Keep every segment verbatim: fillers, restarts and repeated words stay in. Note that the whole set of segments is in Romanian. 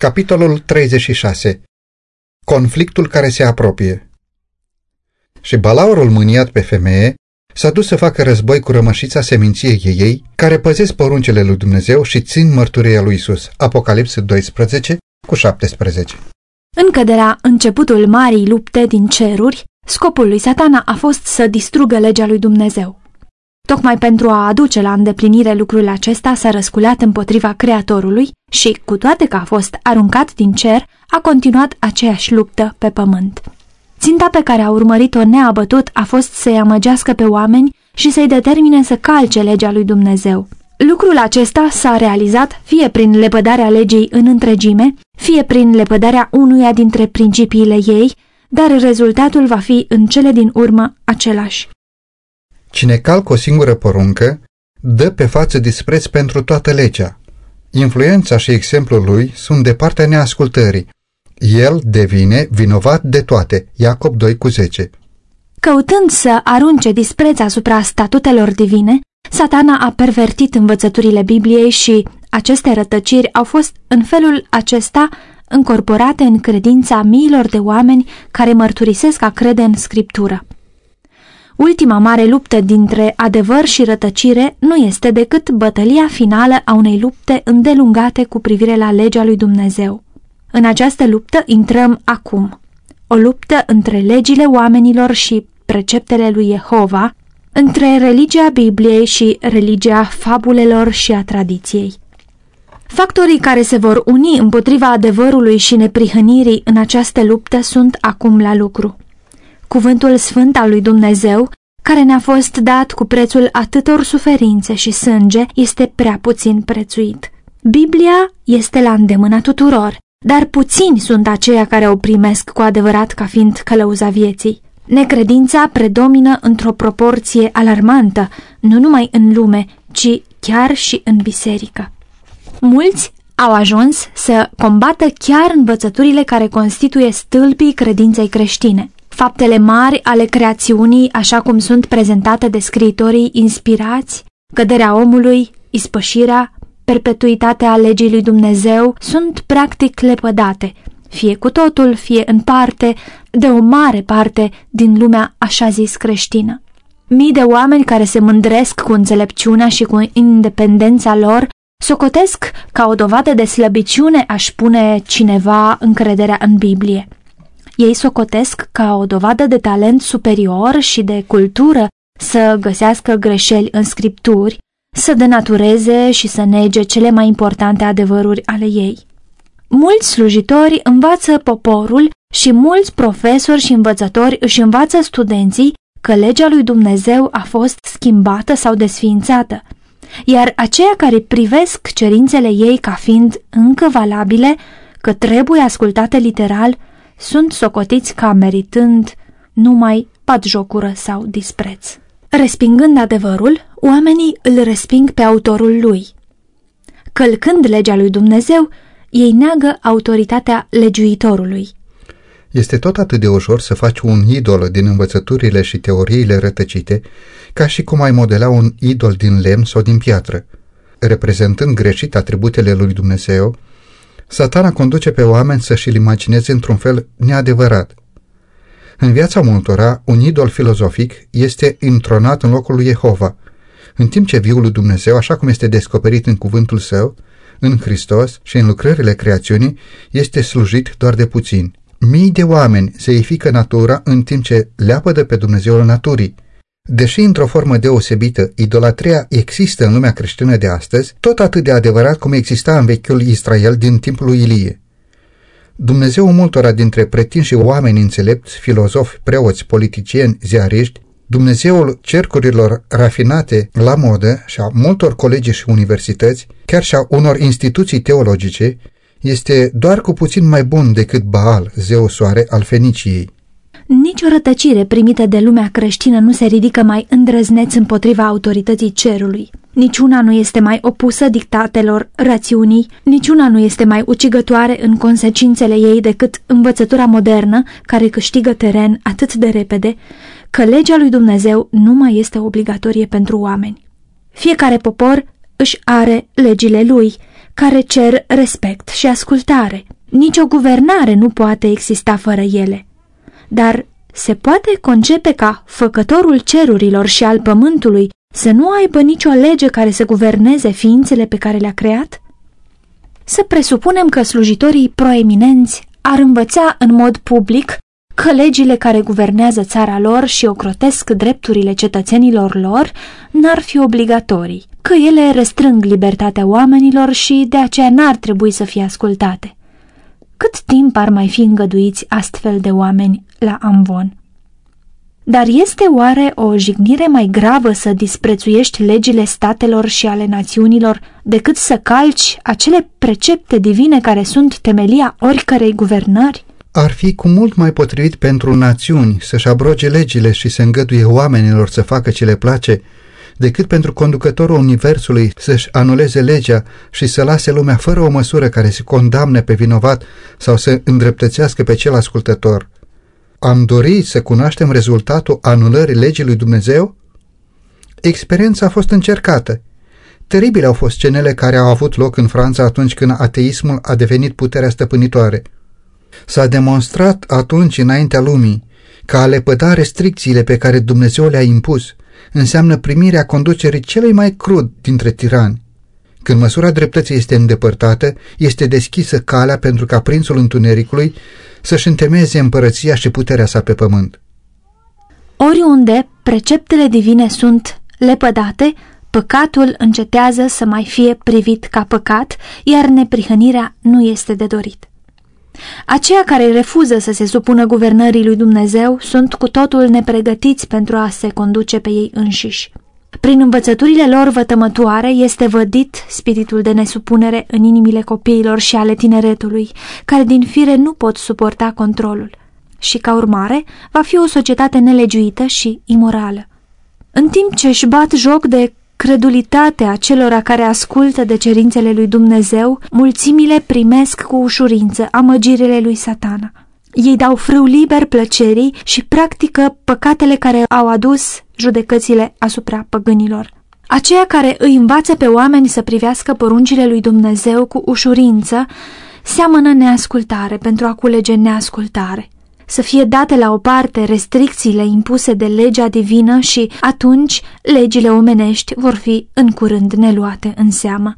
Capitolul treizeci și șase. Conflictul care se apropie. Și Balaurul, mâniat pe femeie, s-a dus să facă război cu rămășița seminției ei, care păzesc poruncile lui Dumnezeu și țin mărturia lui Isus. Apocalipsa doisprezece cu șaptesprezece. Încă de la începutul marii lupte din ceruri, scopul lui Satana a fost să distrugă legea lui Dumnezeu. Tocmai pentru a aduce la îndeplinire lucrul acesta s-a răsculat împotriva Creatorului și, cu toate că a fost aruncat din cer, a continuat aceeași luptă pe pământ. Ținta pe care a urmărit-o neabătut a fost să-i amăgească pe oameni și să-i determine să calce legea lui Dumnezeu. Lucrul acesta s-a realizat fie prin lepădarea legii în întregime, fie prin lepădarea unuia dintre principiile ei, dar rezultatul va fi în cele din urmă același. Cine calcă o singură poruncă, dă pe față dispreț pentru toată legea. Influența și exemplul lui sunt de partea neascultării. El devine vinovat de toate. Iacob doi cu zece. Căutând să arunce dispreț asupra statutelor divine, Satana a pervertit învățăturile Bibliei și aceste rătăciri au fost în felul acesta încorporate în credința miilor de oameni care mărturisesc a crede în Scriptură. Ultima mare luptă dintre adevăr și rătăcire nu este decât bătălia finală a unei lupte îndelungate cu privire la legea lui Dumnezeu. În această luptă intrăm acum. O luptă între legile oamenilor și preceptele lui Jehova, între religia Bibliei și religia fabulelor și a tradiției. Factorii care se vor uni împotriva adevărului și neprihănirii în această luptă sunt acum la lucru. Cuvântul sfânt al lui Dumnezeu, care ne-a fost dat cu prețul atâtor suferințe și sânge, este prea puțin prețuit. Biblia este la îndemâna tuturor, dar puțini sunt aceia care o primesc cu adevărat ca fiind călăuza vieții. Necredința predomină într-o proporție alarmantă, nu numai în lume, ci chiar și în biserică. Mulți au ajuns să combată chiar învățăturile care constituie stâlpii credinței creștine. Faptele mari ale creațiunii, așa cum sunt prezentate de scriitorii inspirați, căderea omului, ispășirea, perpetuitatea legii lui Dumnezeu, sunt practic lepădate, fie cu totul, fie în parte, de o mare parte din lumea așa zis creștină. Mii de oameni care se mândresc cu înțelepciunea și cu independența lor socotesc ca o dovadă de slăbiciune a-și pune cineva încrederea în Biblie. Ei socotesc ca o dovadă de talent superior și de cultură să găsească greșeli în scripturi, să denatureze și să nege cele mai importante adevăruri ale ei. Mulți slujitori învață poporul și mulți profesori și învățători își învață studenții că legea lui Dumnezeu a fost schimbată sau desființată, iar aceia care privesc cerințele ei ca fiind încă valabile, că trebuie ascultate literal, sunt socotiți ca meritând numai batjocură sau dispreț. Respingând adevărul, oamenii îl resping pe autorul lui. Călcând legea lui Dumnezeu, ei neagă autoritatea legiuitorului. Este tot atât de ușor să faci un idol din învățăturile și teoriile rătăcite, ca și cum ai modela un idol din lemn sau din piatră. Reprezentând greșit atributele lui Dumnezeu, Satana conduce pe oameni să-și-l imagineze într-un fel neadevărat. În viața multora, un idol filozofic este intronat în locul lui Jehova, în timp ce viul lui Dumnezeu, așa cum este descoperit în cuvântul său, în Hristos și în lucrările creațiunii, este slujit doar de puțini. Mii de oameni zeifică natura în timp ce leapădă pe Dumnezeul naturii. Deși într-o formă deosebită, idolatria există în lumea creștină de astăzi, tot atât de adevărat cum exista în vechiul Israel din timpul lui Ilie. Dumnezeul multora dintre pretinși oameni înțelepți, filozofi, preoți, politicieni, ziariști, Dumnezeul cercurilor rafinate la modă și a multor colegi și universități, chiar și a unor instituții teologice, este doar cu puțin mai bun decât Baal, zeul soare al Feniciei. Nici o rătăcire primită de lumea creștină nu se ridică mai îndrăzneț împotriva autorității cerului. Niciuna nu este mai opusă dictatelor rațiunii, niciuna nu este mai ucigătoare în consecințele ei decât învățătura modernă, care câștigă teren atât de repede, că legea lui Dumnezeu nu mai este obligatorie pentru oameni. Fiecare popor își are legile lui, care cer respect și ascultare. Nici o guvernare nu poate exista fără ele. Dar se poate concepe ca făcătorul cerurilor și al pământului să nu aibă nicio lege care să guverneze ființele pe care le-a creat? Să presupunem că slujitorii proeminenți ar învăța în mod public că legile care guvernează țara lor și ocrotesc drepturile cetățenilor lor n-ar fi obligatorii, că ele restrâng libertatea oamenilor și de aceea n-ar trebui să fie ascultate. Cât timp ar mai fi îngăduiți astfel de oameni la amvon? Dar este oare o jignire mai gravă să disprețuiești legile statelor și ale națiunilor decât să calci acele precepte divine care sunt temelia oricărei guvernări? Ar fi cu mult mai potrivit pentru națiuni să-și abroge legile și să îngăduie oamenilor să facă ce le place, decât pentru conducătorul universului să-și anuleze legea și să lase lumea fără o măsură care să condamne pe vinovat sau să îndreptățească pe cel ascultător. Am dorit să cunoaștem rezultatul anulării legii lui Dumnezeu? Experiența a fost încercată. Teribile au fost scenele care au avut loc în Franța atunci când ateismul a devenit puterea stăpânitoare. S-a demonstrat atunci înaintea lumii că a lepăda restricțiile pe care Dumnezeu le-a impus înseamnă primirea conducerii celui mai crud dintre tirani. Când măsura dreptății este îndepărtată, este deschisă calea pentru ca prințul întunericului să-și întemeieze împărăția și puterea sa pe pământ. Oriunde preceptele divine sunt lepădate, păcatul încetează să mai fie privit ca păcat, iar neprihănirea nu este de dorit. Aceia care refuză să se supună guvernării lui Dumnezeu sunt cu totul nepregătiți pentru a se conduce pe ei înșiși. Prin învățăturile lor vătămătoare este vădit spiritul de nesupunere în inimile copiilor și ale tineretului, care din fire nu pot suporta controlul. Și ca urmare va fi o societate nelegiuită și imorală. În timp ce își bat joc de credulitatea acelora care ascultă de cerințele lui Dumnezeu, mulțimile primesc cu ușurință amăgirile lui Satana. Ei dau frâu liber plăcerii și practică păcatele care au adus judecățile asupra păgânilor. Aceia care îi învață pe oameni să privească poruncile lui Dumnezeu cu ușurință seamănă neascultare pentru a culege neascultare. Să fie date la o parte restricțiile impuse de legea divină și atunci legile omenești vor fi în curând neluate în seamă.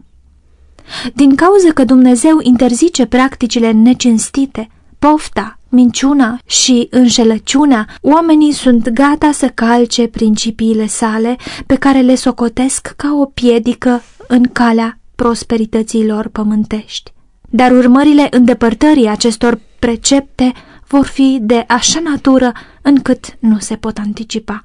Din cauza că Dumnezeu interzice practicile necinstite, pofta, minciuna și înșelăciunea, oamenii sunt gata să calce principiile sale pe care le socotesc ca o piedică în calea prosperității lor pământești. Dar urmările îndepărtării acestor precepte vor fi de așa natură încât nu se pot anticipa.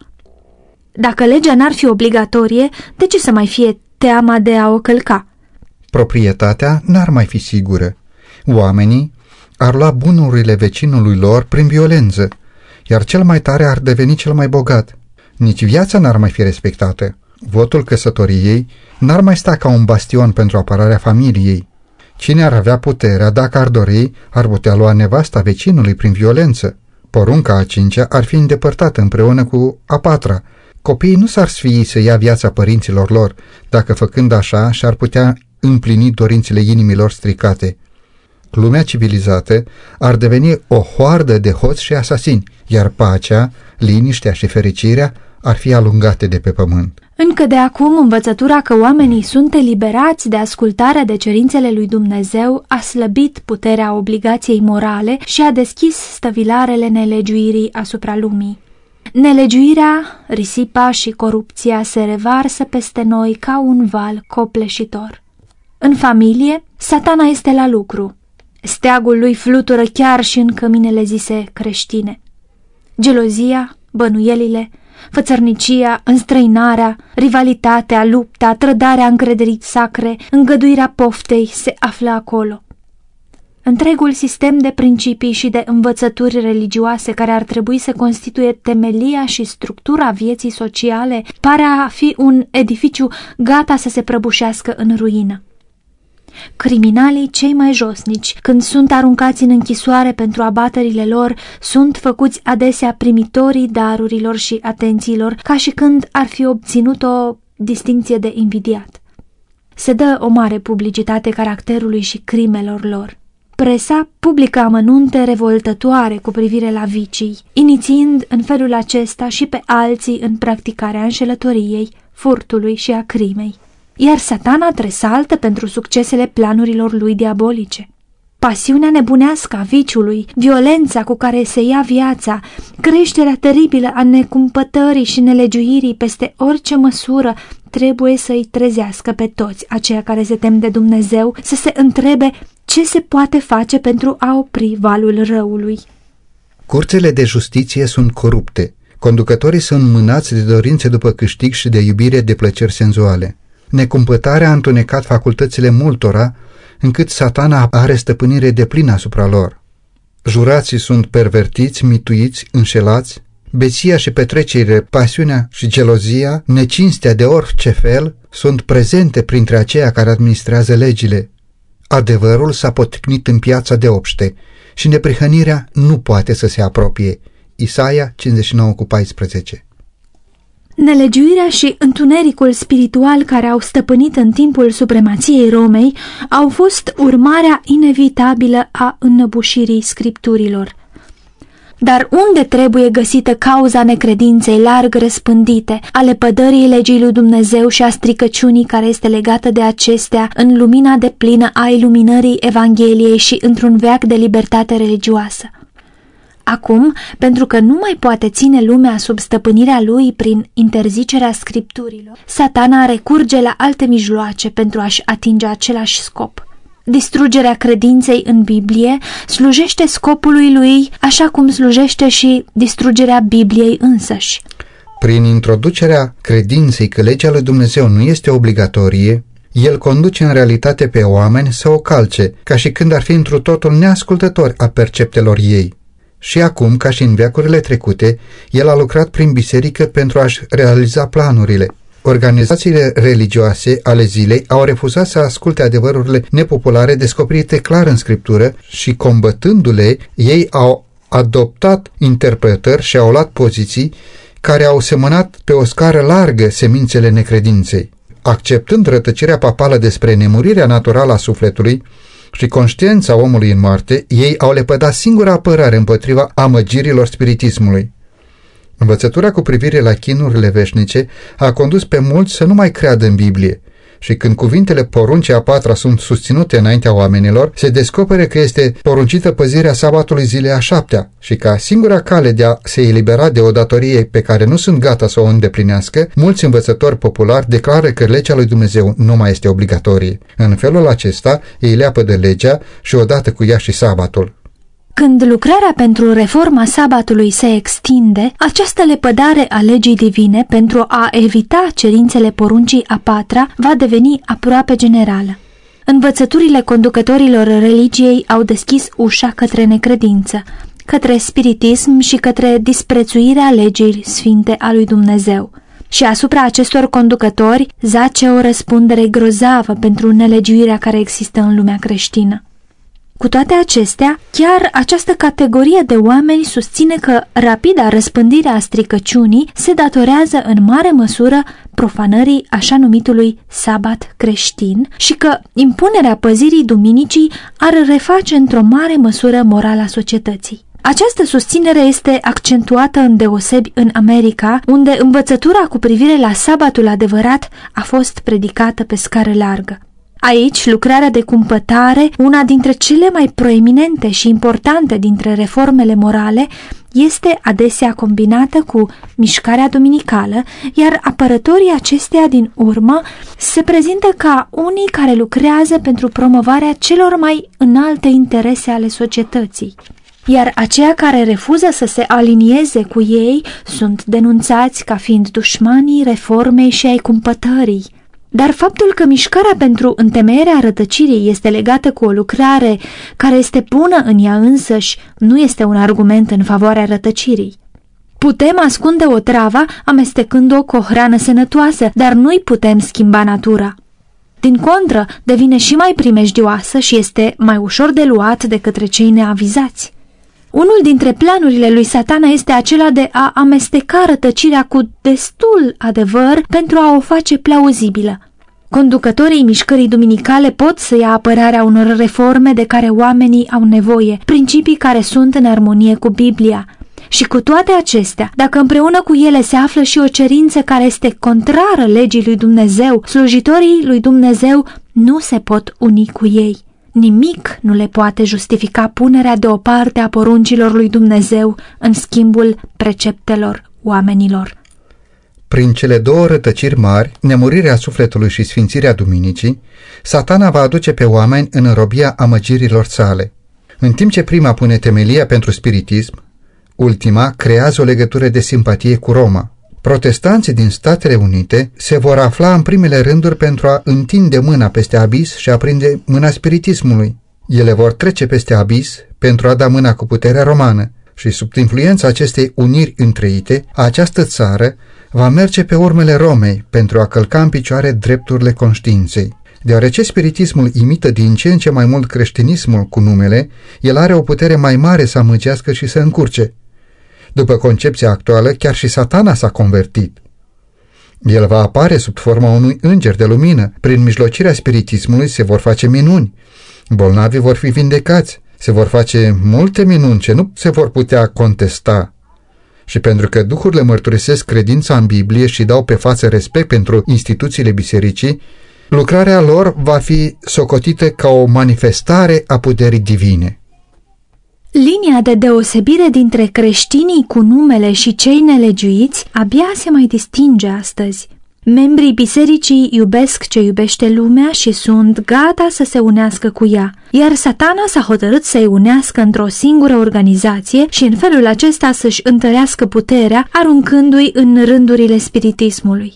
Dacă legea n-ar fi obligatorie, de ce să mai fie teama de a o călca? Proprietatea n-ar mai fi sigură. Oamenii ar lua bunurile vecinului lor prin violență, iar cel mai tare ar deveni cel mai bogat. Nici viața n-ar mai fi respectată. Votul căsătoriei n-ar mai sta ca un bastion pentru apărarea familiei. Cine ar avea puterea, dacă ar dori, ar putea lua nevasta vecinului prin violență. Porunca a cincea ar fi îndepărtată împreună cu a patra. Copiii nu s-ar sfii să ia viața părinților lor, dacă făcând așa și-ar putea împlini dorințele inimilor stricate. Lumea civilizată ar deveni o hoardă de hoți și asasini, iar pacea, liniștea și fericirea ar fi alungate de pe pământ. Încă de acum, învățătura că oamenii sunt eliberați de ascultarea de cerințele lui Dumnezeu a slăbit puterea obligației morale și a deschis stăvilarele nelegiuirii asupra lumii. Nelegiuirea, risipa și corupția se revarsă peste noi ca un val copleșitor. În familie, Satana este la lucru. Steagul lui flutură chiar și în căminele zise creștine. Gelozia, bănuielile, fățărnicia, înstrăinarea, rivalitatea, lupta, trădarea încrederii sacre, îngăduirea poftei se află acolo. Întregul sistem de principii și de învățături religioase care ar trebui să constituie temelia și structura vieții sociale pare a fi un edificiu gata să se prăbușească în ruină. Criminalii cei mai josnici, când sunt aruncați în închisoare pentru abaterile lor, sunt făcuți adesea primitorii darurilor și atențiilor, ca și când ar fi obținut o distincție de invidiat. se dă o mare publicitate caracterului și crimelor lor. Presa publică amănunte revoltătoare cu privire la vicii, inițiind în felul acesta și pe alții în practicarea înșelătoriei, furtului și a crimei. Iar Satana tresaltă pentru succesele planurilor lui diabolice. Pasiunea nebunească a viciului, violența cu care se ia viața, creșterea teribilă a necumpătării și nelegiuirii peste orice măsură trebuie să îi trezească pe toți aceia care se tem de Dumnezeu să se întrebe ce se poate face pentru a opri valul răului. Curțile de justiție sunt corupte. Conducătorii sunt mânați de dorințe după câștig și de iubire de plăceri senzuale. Necumpătarea a întunecat facultățile multora, încât Satana are stăpânire deplină asupra lor. Jurații sunt pervertiți, mituiți, înșelați, beția și petrecerile, pasiunea și gelozia, necinstea de orice fel, sunt prezente printre aceia care administrează legile. Adevărul s-a poticnit în piața de obște și neprihănirea nu poate să se apropie. Isaia cincizeci și nouă cu paisprezece. Nelegiuirea și întunericul spiritual care au stăpânit în timpul supremației Romei au fost urmarea inevitabilă a înnăbușirii scripturilor. Dar unde trebuie găsită cauza necredinței larg răspândite, a lepădării legii lui Dumnezeu și a stricăciunii care este legată de acestea în lumina deplină a iluminării Evangheliei și într-un veac de libertate religioasă? Acum, pentru că nu mai poate ține lumea sub stăpânirea lui prin interzicerea scripturilor, Satana recurge la alte mijloace pentru a-și atinge același scop. Distrugerea credinței în Biblie slujește scopului lui, așa cum slujește și distrugerea Bibliei însăși. Prin introducerea credinței că legea lui Dumnezeu nu este obligatorie, el conduce în realitate pe oameni să o calce, ca și când ar fi întru totul neascultători a perceptelor ei. Și acum, ca și în veacurile trecute, el a lucrat prin biserică pentru a-și realiza planurile. Organizațiile religioase ale zilei au refuzat să asculte adevărurile nepopulare descoperite clar în Scriptură și, combătându-le, ei au adoptat interpretări și au luat poziții care au semănat pe o scară largă semințele necredinței. Acceptând rătăcirea papală despre nemurirea naturală a sufletului și conștiința omului în moarte, ei au lepădat singura apărare împotriva amăgirilor spiritismului. Învățătura cu privire la chinurile veșnice a condus pe mulți să nu mai creadă în Biblie și când cuvintele poruncii a patra sunt susținute înaintea oamenilor, se descopere că este poruncită păzirea sabatului zilei a șaptea și ca singura cale de a se elibera de o datorie pe care nu sunt gata să o îndeplinească, mulți învățători populari declară că legea lui Dumnezeu nu mai este obligatorie. În felul acesta, ei leapă de legea și odată cu ea și sabatul. Când lucrarea pentru reforma sabatului se extinde, această lepădare a legii divine pentru a evita cerințele poruncii a patra va deveni aproape generală. Învățăturile conducătorilor religiei au deschis ușa către necredință, către spiritism și către disprețuirea legii sfinte a lui Dumnezeu. Și asupra acestor conducători zace o răspundere grozavă pentru nelegiuirea care există în lumea creștină. Cu toate acestea, chiar această categorie de oameni susține că rapida răspândire a stricăciunii se datorează în mare măsură profanării așa numitului sabat creștin și că impunerea păzirii duminicii ar reface într-o mare măsură morala societății. Această susținere este accentuată îndeosebi în America, unde învățătura cu privire la sabatul adevărat a fost predicată pe scară largă. Aici, lucrarea de cumpătare, una dintre cele mai proeminente și importante dintre reformele morale, este adesea combinată cu mișcarea duminicală, iar apărătorii acesteia din urmă se prezintă ca unii care lucrează pentru promovarea celor mai înalte interese ale societății. Iar aceia care refuză să se alinieze cu ei sunt denunțați ca fiind dușmanii reformei și ai cumpătării. Dar faptul că mișcarea pentru întemeierea rătăcirii este legată cu o lucrare care este bună în ea însăși nu este un argument în favoarea rătăcirii. Putem ascunde o travă amestecând-o cu o hrană sănătoasă, dar nu-i putem schimba natura. Din contră, devine și mai primejdioasă și este mai ușor de luat de către cei neavizați. Unul dintre planurile lui Satana este acela de a amesteca rătăcirea cu destul adevăr pentru a o face plauzibilă. Conducătorii mișcării duminicale pot să ia apărarea unor reforme de care oamenii au nevoie, principii care sunt în armonie cu Biblia. Și cu toate acestea, dacă împreună cu ele se află și o cerință care este contrară legii lui Dumnezeu, slujitorii lui Dumnezeu nu se pot uni cu ei. Nimic nu le poate justifica punerea deoparte a poruncilor lui Dumnezeu în schimbul preceptelor oamenilor. Prin cele două rătăciri mari, nemurirea sufletului și sfințirea duminicii, Satana va aduce pe oameni în robia amăgirilor sale. În timp ce prima pune temelia pentru spiritism, ultima creează o legătură de simpatie cu Roma. Protestanții din Statele Unite se vor afla în primele rânduri pentru a întinde mâna peste abis și a prinde mâna spiritismului. Ele vor trece peste abis pentru a da mâna cu puterea romană și sub influența acestei uniri întreite, această țară va merge pe urmele Romei pentru a călca în picioare drepturile conștiinței. Deoarece spiritismul imită din ce în ce mai mult creștinismul cu numele, el are o putere mai mare să amăgească și să încurce. După concepția actuală, chiar și Satana s-a convertit. El va apare sub forma unui înger de lumină. Prin mijlocirea spiritismului se vor face minuni. Bolnavii vor fi vindecați. Se vor face multe minuni ce nu se vor putea contesta. Și pentru că duhurile mărturisesc credința în Biblie și dau pe față respect pentru instituțiile bisericii, lucrarea lor va fi socotită ca o manifestare a puterii divine. Linia de deosebire dintre creștinii cu numele și cei nelegiuiți abia se mai distinge astăzi. Membrii bisericii iubesc ce iubește lumea și sunt gata să se unească cu ea, iar Satana s-a hotărât să-i unească într-o singură organizație și în felul acesta să-și întărească puterea, aruncându-i în rândurile spiritismului.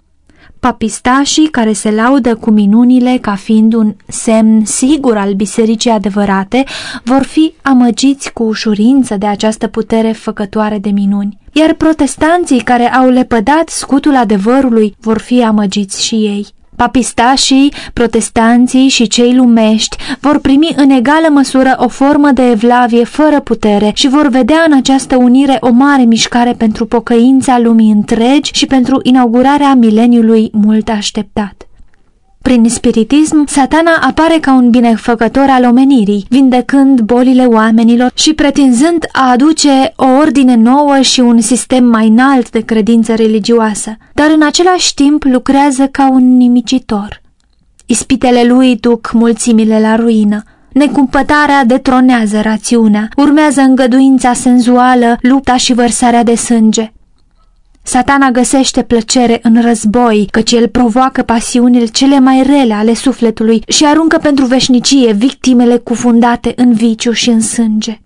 Papistașii care se laudă cu minunile ca fiind un semn sigur al bisericii adevărate vor fi amăgiți cu ușurință de această putere făcătoare de minuni, iar protestanții care au lepădat scutul adevărului vor fi amăgiți și ei. Papistașii, protestanții și cei lumești vor primi în egală măsură o formă de evlavie fără putere și vor vedea în această unire o mare mișcare pentru pocăința lumii întregi și pentru inaugurarea mileniului mult așteptat. Prin spiritism, Satana apare ca un binefăcător al omenirii, vindecând bolile oamenilor și pretinzând a aduce o ordine nouă și un sistem mai înalt de credință religioasă, dar în același timp lucrează ca un nimicitor. Ispitele lui duc mulțimile la ruină. Necumpătarea detronează rațiunea, urmează îngăduința senzuală, lupta și vărsarea de sânge. Satana găsește plăcere în război, căci el provoacă pasiunile cele mai rele ale sufletului și aruncă pentru veșnicie victimele cufundate în viciu și în sânge.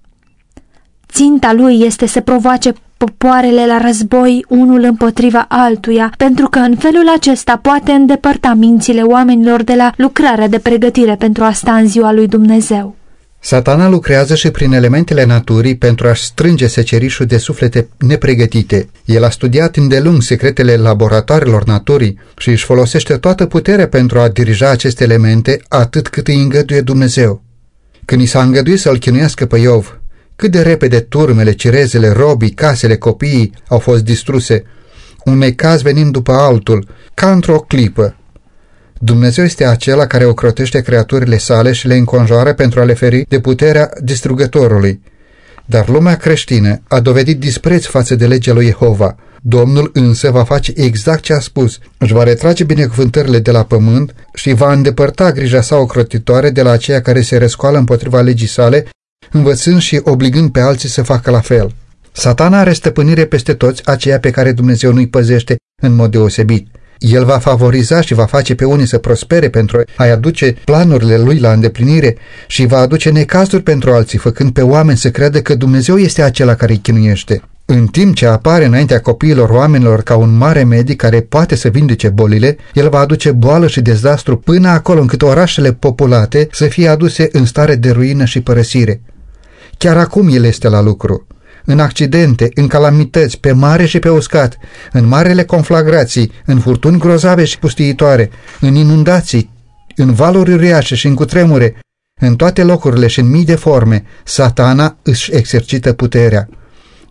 Ținta lui este să provoace popoarele la război unul împotriva altuia, pentru că în felul acesta poate îndepărta mințile oamenilor de la lucrarea de pregătire pentru a sta în ziua lui Dumnezeu. Satana lucrează și prin elementele naturii pentru a-și strânge secerișul de suflete nepregătite. El a studiat îndelung secretele laboratoarelor naturii și își folosește toată puterea pentru a dirija aceste elemente atât cât îi îngăduie Dumnezeu. Când i s-a îngăduit să-l chinuiască pe Iov, cât de repede turmele, cerezele, robii, casele, copiii au fost distruse, un necaz venind după altul, ca într-o clipă. Dumnezeu este acela care ocrotește creaturile sale și le înconjoară pentru a le feri de puterea distrugătorului. Dar lumea creștină a dovedit dispreț față de legea lui Jehova. Domnul însă va face exact ce a spus. Își va retrage binecuvântările de la pământ și va îndepărta grija sa ocrotitoare de la aceia care se răscoală împotriva legii sale, învățând și obligând pe alții să facă la fel. Satana are stăpânire peste toți aceia pe care Dumnezeu nu-i păzește în mod deosebit. El va favoriza și va face pe unii să prospere pentru a-i aduce planurile lui la îndeplinire și va aduce necazuri pentru alții, făcând pe oameni să creadă că Dumnezeu este acela care îi chinuiește. În timp ce apare înaintea copiilor oamenilor ca un mare medic care poate să vindece bolile, el va aduce boală și dezastru până acolo încât orașele populate să fie aduse în stare de ruină și părăsire. Chiar acum el este la lucru. În accidente, în calamități, pe mare și pe uscat, în marele conflagrații, în furtuni grozave și pustiitoare, în inundații, în valuri uriașe și în cutremure, în toate locurile și în mii de forme, Satana își exercită puterea.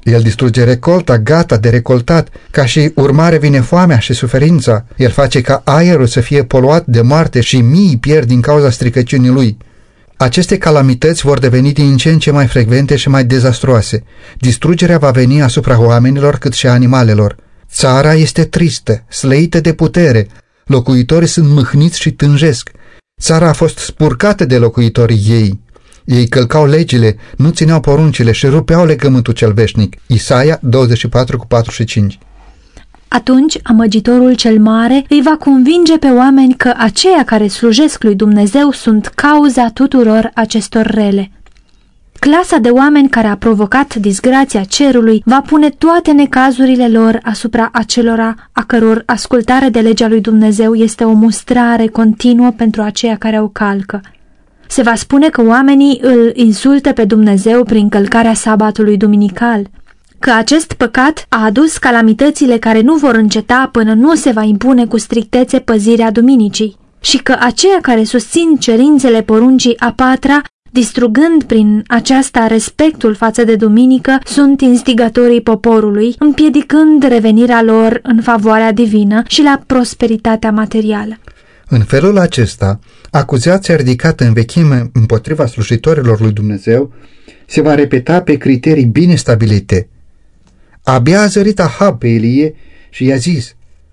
El distruge recolta, gata de recoltat, ca și urmare vine foamea și suferința. El face ca aerul să fie poluat de moarte și mii pierd din cauza stricăciunii lui. Aceste calamități vor deveni din ce în ce mai frecvente și mai dezastruoase. Distrugerea va veni asupra oamenilor cât și a animalelor. Țara este tristă, slăită de putere, locuitorii sunt mâhniți și tânjesc. Țara a fost spurcată de locuitorii ei. Ei călcau legile, nu țineau poruncile și rupeau legământul cel veșnic. Isaia douăzeci și patru cu patruzeci și cinci. Atunci amăgitorul cel mare îi va convinge pe oameni că aceia care slujesc lui Dumnezeu sunt cauza tuturor acestor rele. Clasa de oameni care a provocat disgrația cerului va pune toate necazurile lor asupra acelora a căror ascultare de legea lui Dumnezeu este o mustrare continuă pentru aceia care o calcă. Se va spune că oamenii îl insultă pe Dumnezeu prin călcarea sabatului duminical, că acest păcat a adus calamitățile care nu vor înceta până nu se va impune cu strictețe păzirea duminicii și că aceia care susțin cerințele poruncii a patra, distrugând prin aceasta respectul față de duminică, sunt instigatorii poporului, împiedicând revenirea lor în favoarea divină și la prosperitatea materială. În felul acesta, acuzația ridicată în vechime împotriva slujitorilor lui Dumnezeu se va repeta pe criterii bine stabilite. Abia a zărit Ahab pe Ilie și i-a zis: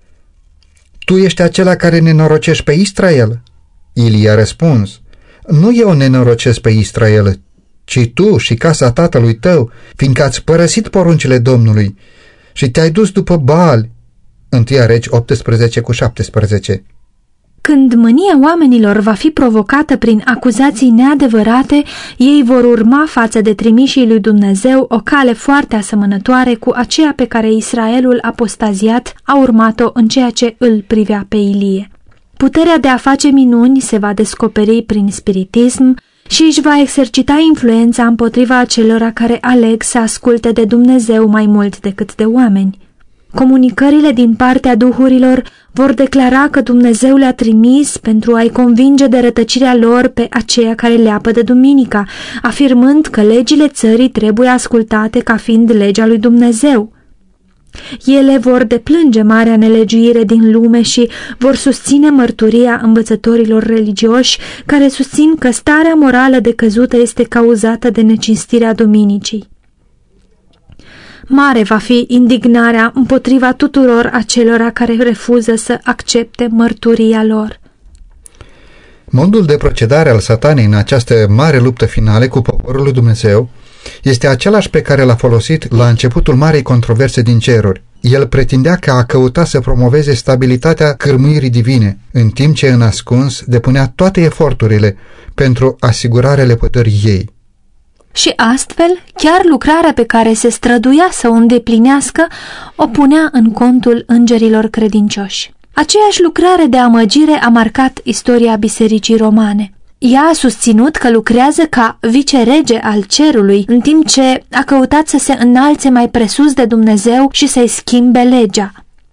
Tu ești acela care nenorocești pe Israel? Ilie a răspuns: Nu eu nenorocesc pe Israel, ci tu și casa tatălui tău, fiindcă ați părăsit poruncile Domnului și te-ai dus după Baal. întâi Regi optsprezece cu șaptesprezece. Când mânia oamenilor va fi provocată prin acuzații neadevărate, ei vor urma față de trimișii lui Dumnezeu o cale foarte asemănătoare cu aceea pe care Israelul apostaziat a urmat-o în ceea ce îl privea pe Ilie. Puterea de a face minuni se va descoperi prin spiritism și își va exercita influența împotriva acelora care aleg să asculte de Dumnezeu mai mult decât de oameni. Comunicările din partea duhurilor vor declara că Dumnezeu le-a trimis pentru a-i convinge de rătăcirea lor pe aceia care leapă de duminica, afirmând că legile țării trebuie ascultate ca fiind legea lui Dumnezeu. Ele vor deplânge marea nelegiuire din lume și vor susține mărturia învățătorilor religioși care susțin că starea morală decăzută este cauzată de necinstirea duminicii. Mare va fi indignarea împotriva tuturor acelora care refuză să accepte mărturia lor. Modul de procedare al Satanei în această mare luptă finală cu poporul lui Dumnezeu este același pe care l-a folosit la începutul marei controverse din ceruri. El pretindea că a căutat să promoveze stabilitatea cârmuirii divine, în timp ce în ascuns depunea toate eforturile pentru asigurarea lepădării ei. Și astfel, chiar lucrarea pe care se străduia să o îndeplinească, o punea în contul îngerilor credincioși. Aceeași lucrare de amăgire a marcat istoria Bisericii Romane. Ea a susținut că lucrează ca vicerege al cerului, în timp ce a căutat să se înalțe mai presus de Dumnezeu și să-i schimbe legea.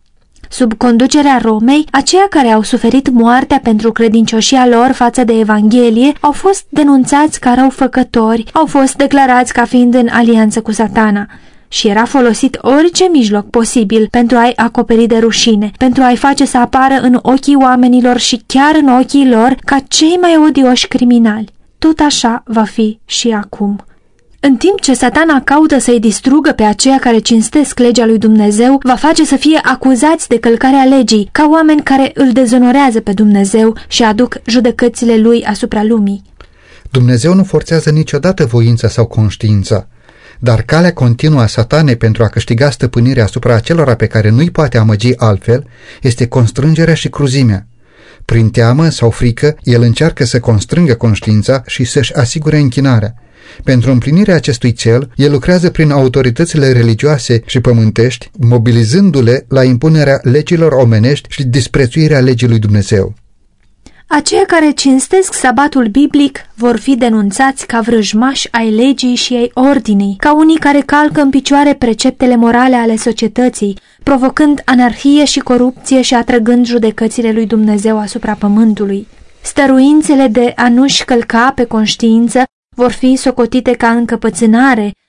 Sub conducerea Romei, aceia care au suferit moartea pentru credincioșia lor față de Evanghelie au fost denunțați ca răufăcători, au fost declarați ca fiind în alianță cu Satana și era folosit orice mijloc posibil pentru a-i acoperi de rușine, pentru a-i face să apară în ochii oamenilor și chiar în ochii lor ca cei mai odioși criminali. Tot așa va fi și acum. În timp ce Satana caută să-i distrugă pe aceia care cinstesc legea lui Dumnezeu, va face să fie acuzați de călcarea legii, ca oameni care îl dezonorează pe Dumnezeu și aduc judecățile lui asupra lumii. Dumnezeu nu forțează niciodată voința sau conștiința, dar calea continuă a Satanei pentru a câștiga stăpânirea asupra acelora pe care nu-i poate amăgi altfel este constrângerea și cruzimea. Prin teamă sau frică, el încearcă să constrângă conștiința și să-și asigure închinarea. Pentru împlinirea acestui cel, el lucrează prin autoritățile religioase și pământești, mobilizându-le la impunerea legilor omenești și disprețuirea legii lui Dumnezeu. Aceia care cinstesc sabatul biblic vor fi denunțați ca vrăjmași ai legii și ai ordinii, ca unii care calcă în picioare preceptele morale ale societății, provocând anarhie și corupție și atrăgând judecățile lui Dumnezeu asupra pământului. Stăruințele de a nu-și călca pe conștiință vor fi socotite ca încăpățânare,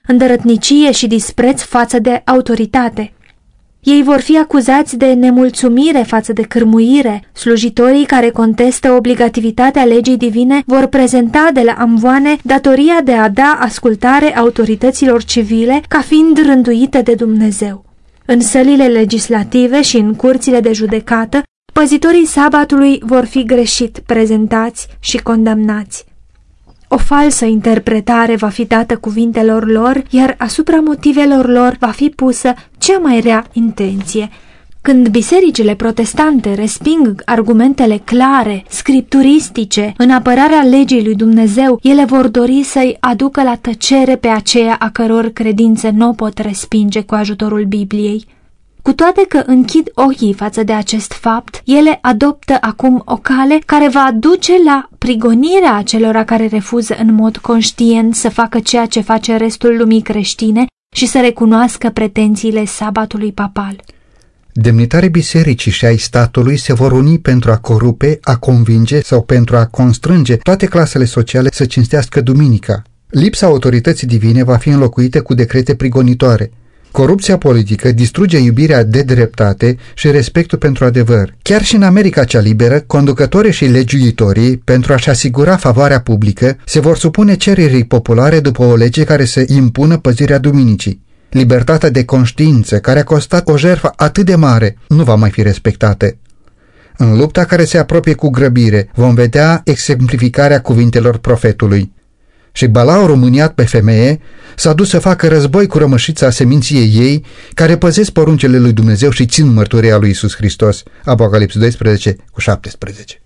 îndărătnicie și dispreț față de autoritate. Ei vor fi acuzați de nemulțumire față de cârmuire. Slujitorii care contestă obligativitatea legii divine vor prezenta de la amvoane datoria de a da ascultare autorităților civile ca fiind rânduite de Dumnezeu. În sălile legislative și în curțile de judecată, păzitorii sabatului vor fi greșit prezentați și condamnați. O falsă interpretare va fi dată cuvintelor lor, iar asupra motivelor lor va fi pusă cea mai rea intenție. Când bisericile protestante resping argumentele clare, scripturistice, în apărarea legii lui Dumnezeu, ele vor dori să-i aducă la tăcere pe aceia a căror credințe nu o pot respinge cu ajutorul Bibliei. Cu toate că închid ochii față de acest fapt, ele adoptă acum o cale care va duce la prigonirea acelora care refuză în mod conștient să facă ceea ce face restul lumii creștine și să recunoască pretențiile sabatului papal. Demnitarii bisericii și ai statului se vor uni pentru a corupe, a convinge sau pentru a constrânge toate clasele sociale să cinstească duminica. Lipsa autorității divine va fi înlocuită cu decrete prigonitoare. Corupția politică distruge iubirea de dreptate și respectul pentru adevăr. Chiar și în America cea liberă, conducătorii și legiuitorii, pentru a-și asigura favoarea publică, se vor supune cererii populare după o lege care să impună păzirea duminicii. Libertatea de conștiință, care a costat o jertfă atât de mare, nu va mai fi respectată. În lupta care se apropie cu grăbire, vom vedea exemplificarea cuvintelor profetului. Și Balaurul, mâniat pe femeie, s-a dus să facă război cu rămășița seminției ei, care păzesc poruncile lui Dumnezeu și țin mărturia lui Iisus Hristos. Apocalipsa doisprezece cu șaptesprezece.